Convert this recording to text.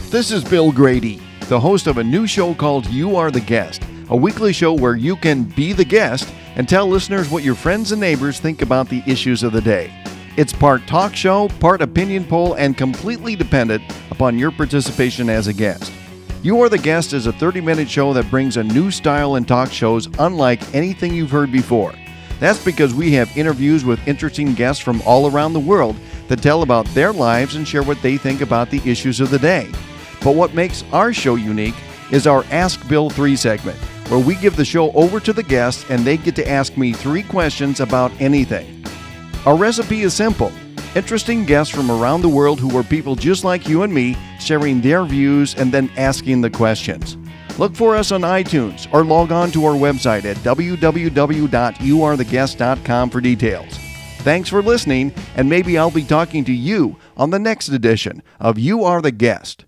This is Bill Grady, the host of a new show called You Are the Guest, a weekly show where you can be the guest and tell listeners what your friends and neighbors think about the issues of the day. It's part talk show, part opinion poll, and completely dependent upon your participation as a guest. You Are the Guest is a 30-minute show that brings a new style in talk shows unlike anything you've heard before. That's because we have interviews with interesting guests from all around the world that tell about their lives and share what they think about the issues of the day. But what makes our show unique is our Ask Bill 3 segment, where we give the show over to the guests and they get to ask me 3 questions about anything. Our recipe is simple. Interesting guests from around the world who are people just like you and me, sharing their views and then asking the questions. Look for us on iTunes or log on to our website at www.youaretheguest.com for details. Thanks for listening, and maybe I'll be talking to you on the next edition of You Are the Guest.